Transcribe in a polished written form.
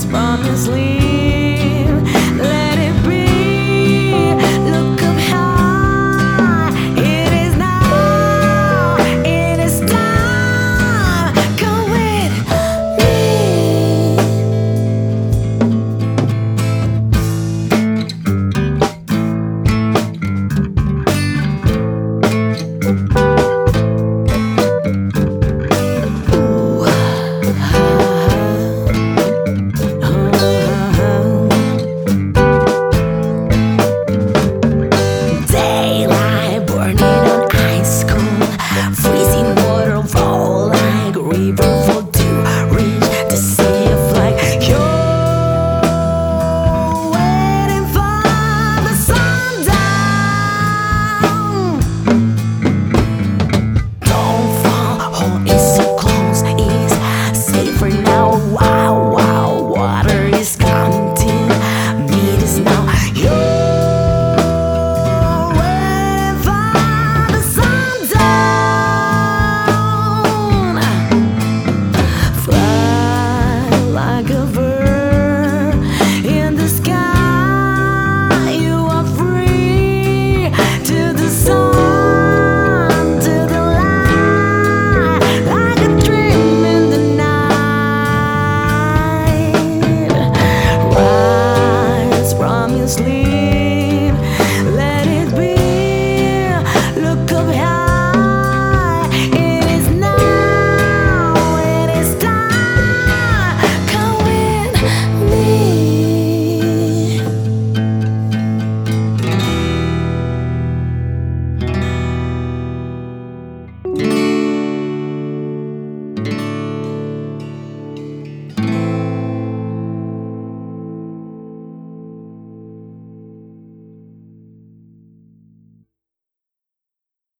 from your sleep. Let it be. Look up high. It is now. It is time. Come with me. Daylight burning on ice cold, freezing water fall like a river for to reach the sea like you're waiting for the sundown. Don't fall, home is so close, it's safer now. Wow, wow, water is coming to meet us now. You're waiting for the sundown. Fly like a bird in the sky. You are free to the sun, to the light, like a dream in the night. Rise from your sleep.